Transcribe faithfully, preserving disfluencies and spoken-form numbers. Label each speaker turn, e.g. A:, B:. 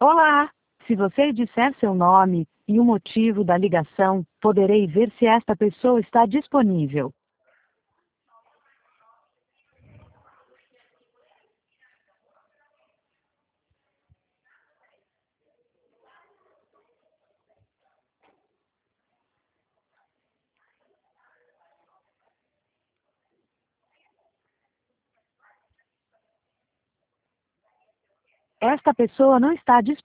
A: Olá! Se você disser seu nome e o motivo da ligação, poderei ver se esta pessoa está disponível. Esta pessoa não está disponível.